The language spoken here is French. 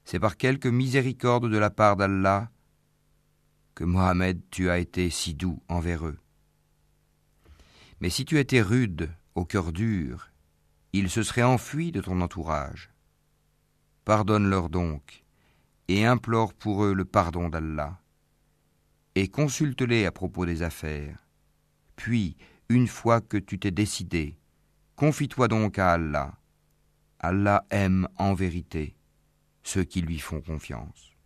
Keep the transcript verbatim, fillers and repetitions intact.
c'est par quelque miséricorde de la part d'Allah que Mohammed tu as été si doux envers eux. Mais si tu étais rude, au cœur dur, ils se seraient enfuis de ton entourage. Pardonne-leur donc, et implore pour eux le pardon d'Allah, et consulte-les à propos des affaires. Puis, une fois que tu t'es décidé, confie-toi donc à Allah. Allah aime en vérité ceux qui lui font confiance.